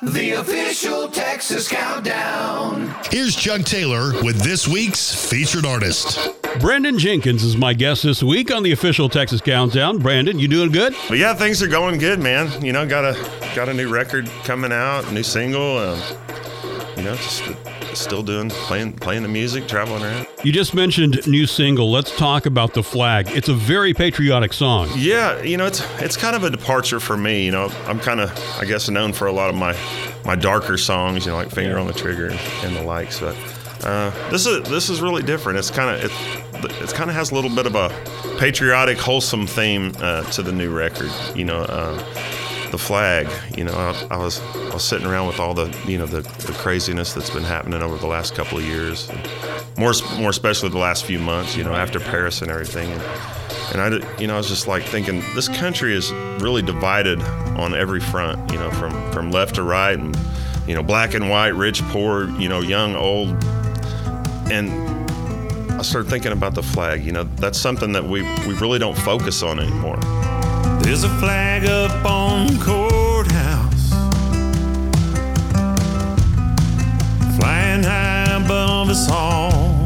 The official Texas Countdown. Here's Chuck Taylor with this week's featured artist. Brandon Jenkins is my guest this week on the official Texas Countdown. Brandon, you doing good? But yeah, things are going good, man. You know, got a new record coming out, new single. Just still playing the music, traveling around. You just mentioned new single. Let's talk about The Flag. It's a very patriotic song. Yeah, it's kind of a departure for me. I'm kind of, I guess, known for a lot of my darker songs, like Finger on the Trigger and the likes. But this is really different. It's kind of has a little bit of a patriotic, wholesome theme to the new record. The Flag. I was sitting around with all the the craziness that's been happening over the last couple of years, more especially the last few months. After Paris and everything, and I was just like thinking, this country is really divided on every front. From left to right, and black and white, rich, poor, young, old, and I started thinking about the flag. That's something that we really don't focus on anymore. There's a flag up on the courthouse, flying high above us all.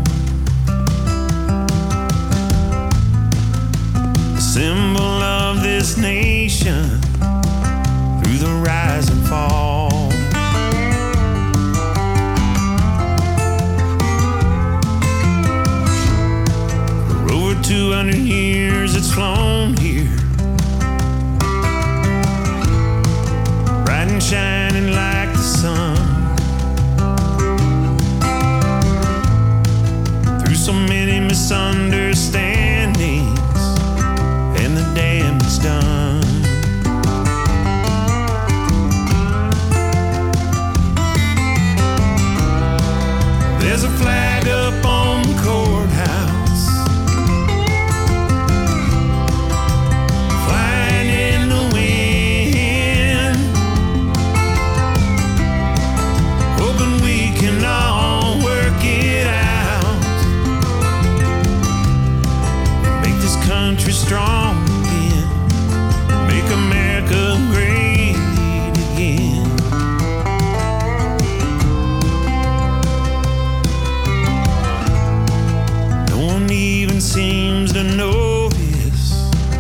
A symbol of this nation through the rise and fall. For over 200 years it's flown here, shining like the sun, through so many misunderstandings, and the damage done. There's a flag up on the courthouse, flying in the wind, can all work it out, make this country strong again, make America great again. No one even seems to notice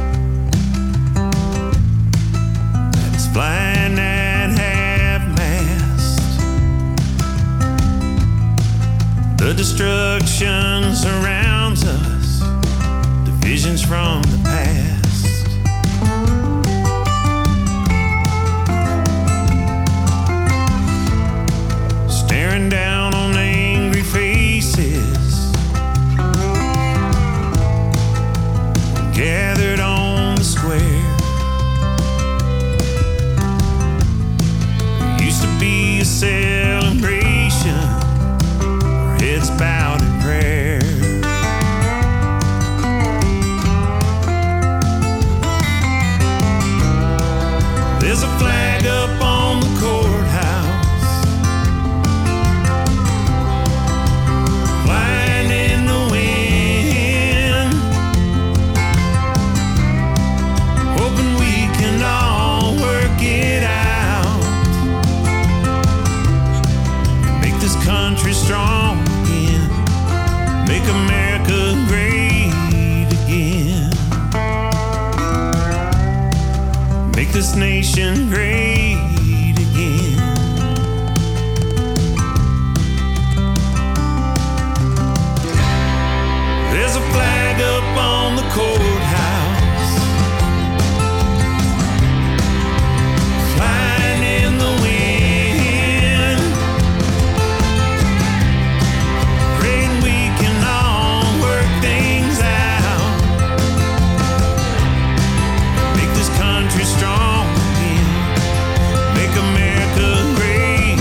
that it's flying at half-mast. The destruction surrounds us, divisions from the past. Staring down on angry faces, gathered on the square. There used to be a celebration, heads bowed in prayer. There's a flag up on the courthouse, flying in the wind, hoping we can all work it out, make this country strong, make America great again, make this nation great again. There's a flag up on the courthouse, flying in the wind, praying we can all work things out, make this country strong again, make America great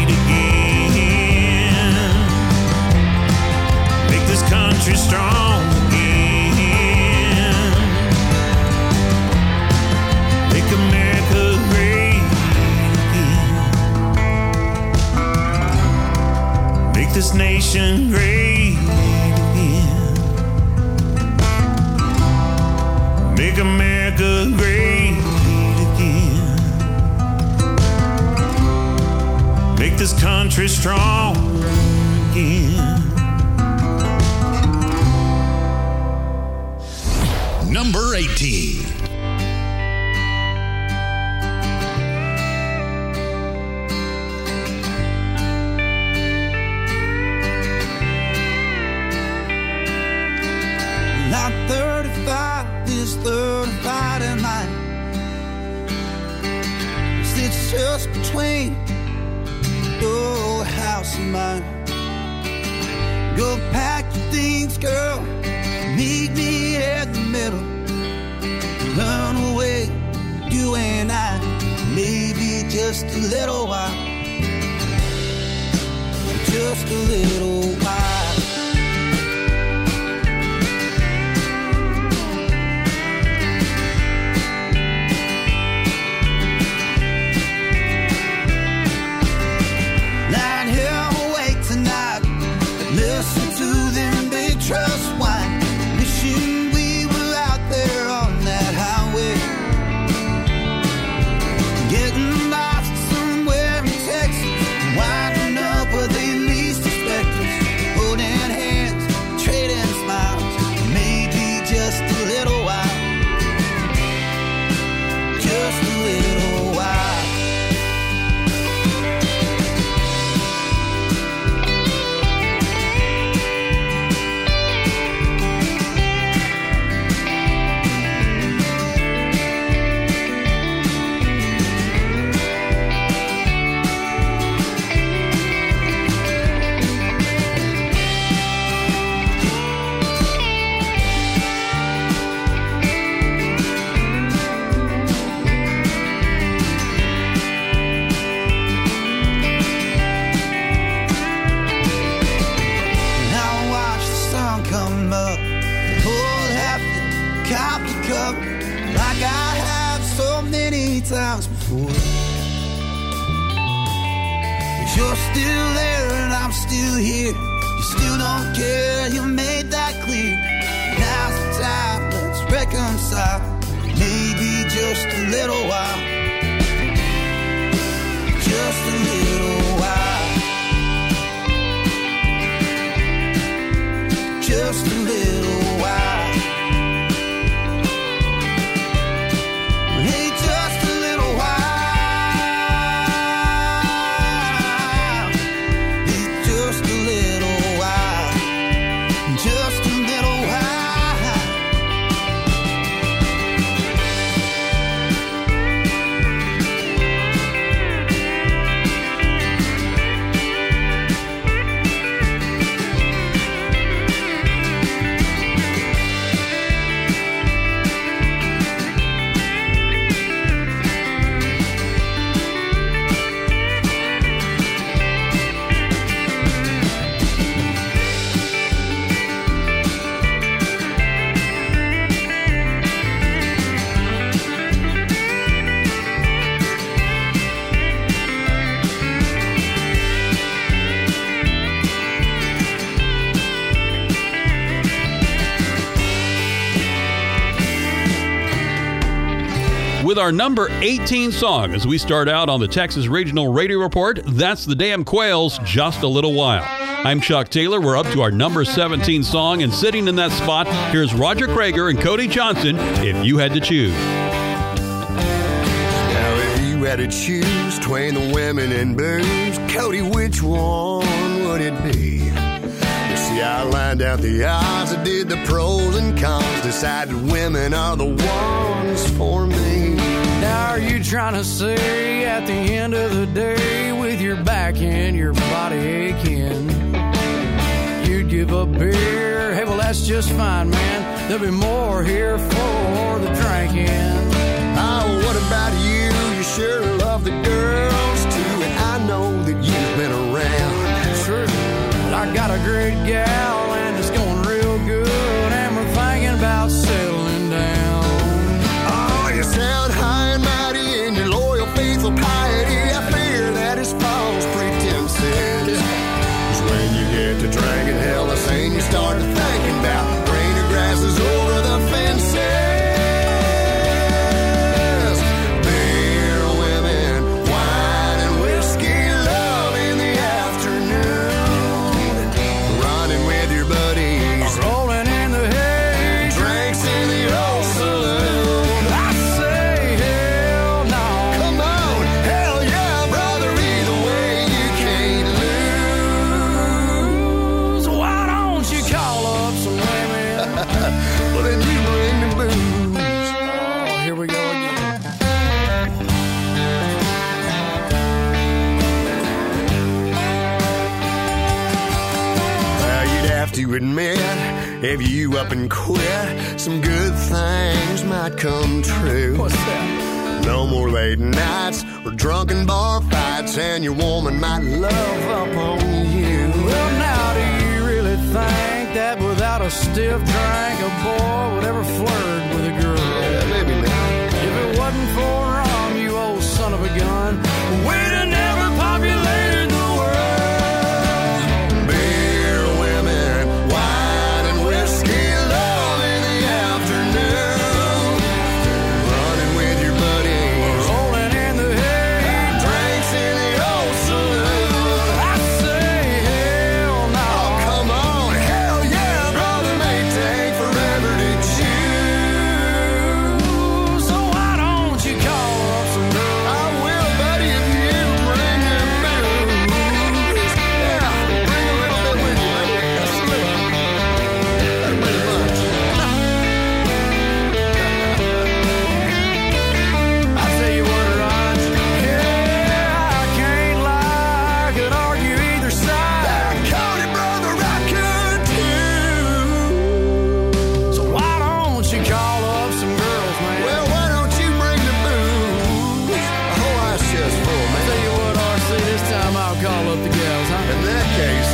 again, make this country strong again, make America great again, make this nation great again, make America great again. this country strong again. Number 18. Not 35 is 35 in mine. It's just between your house and mine. Go pack your things, girl. Meet me in the middle. Run away, you and I. Maybe just a little while. Just a little while. Trust wine, wishing we were out there on that highway, getting lost somewhere in Texas, winding up where they least expect us, holding hands, trading smiles, maybe just a little while, just a little while. Like I have so many times before. But you're still there and I'm still here. You still don't care, you made that clear. Now's the time, let's reconcile. Maybe just a little while. Just a little while. Just a little while. With our number 18 song as we start out on the Texas Regional Radio Report, that's the Damn Quails, Just a Little While. I'm Chuck Taylor. We're up to our number 17 song, and sitting in that spot, here's Roger Krager and Cody Johnson, If You Had to Choose. Now if you had to choose between the women and booze, Cody, which one would it be? You see, I lined out the odds, I did the pros and cons, decided women are the ones for me. Now are you trying to say at the end of the day, with your back and your body aching, you'd give up beer? Hey, well, that's just fine, man. There'll be more here for the drinking. Oh, what about you? You sure love the girls too, and I know that you've been around. Sure, but I got a great gal and it's going real good, and we're thinking about settling down. Oh, you sound high and mighty in your loyal, faithful piety. I fear that is false pretenses. 'Cause when you get to drinking hell, and you start thinking about greener grasses over the fences. Beer, women, wine, and whiskey, love in you admit, if you up and quit, some good things might come true. What's that? No more late nights or drunken bar fights, and your woman might love up on you. Well, now do you really think that without a stiff drink, a boy would ever flirt with a girl? Yeah, maybe not. If it wasn't for rum, you old son of a gun, we'd have never populated the world. Beer, women, wine, and whiskey, love in the afternoon. Running with your buddies, Rolling in the hay, drinks in the old saloon. I say hell no. Oh, come on, hell yeah, brother, may take forever to choose. So why don't you call up some girls? I will, buddy, if you bring them booze. Yeah, bring a little bit with you, buddy. That's a little. That'll be much. I tell you what, Raj, yeah, I can't lie, I could argue either side. Cody, brother, I could too. So why don't you call up some girls, man? Well, why don't you bring the booze? A whole ice chest full, Tell man. you what, RC, this time I'll call up the gals, huh? In that case,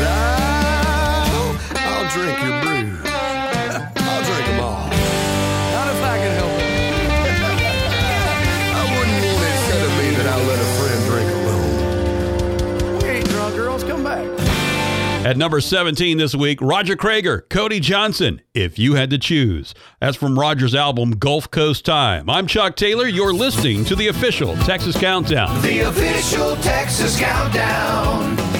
I'll drink your brew. I'll drink them all. Not if I can help it. I wouldn't want it said of me that I let a friend drink alone. We ain't drunk girls, come back. At number 17 this week, Roger Krager, Cody Johnson, If You Had to Choose. That's from Roger's album, Gulf Coast Time. I'm Chuck Taylor. You're listening to the official Texas Countdown. The official Texas Countdown.